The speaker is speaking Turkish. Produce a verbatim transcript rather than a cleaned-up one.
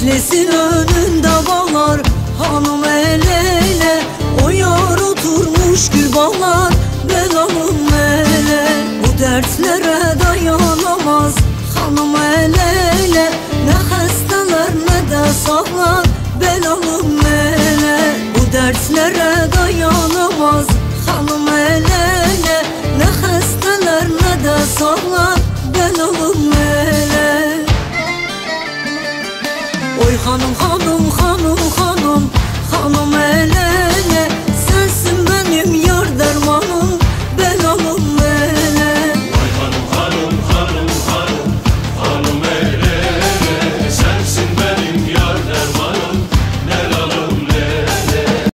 Meclisin önünde bağlar hanım el ele, o yar oturmuş gül bağlar belalım ele. Bu dertlere dayanamaz hanım el ele, ne hastalar ne de sağlar belalım ele. Bu dertlere dayanamaz hanım el ele, ne hastalar ne de sağlar belalım ele. Oy hanım hanım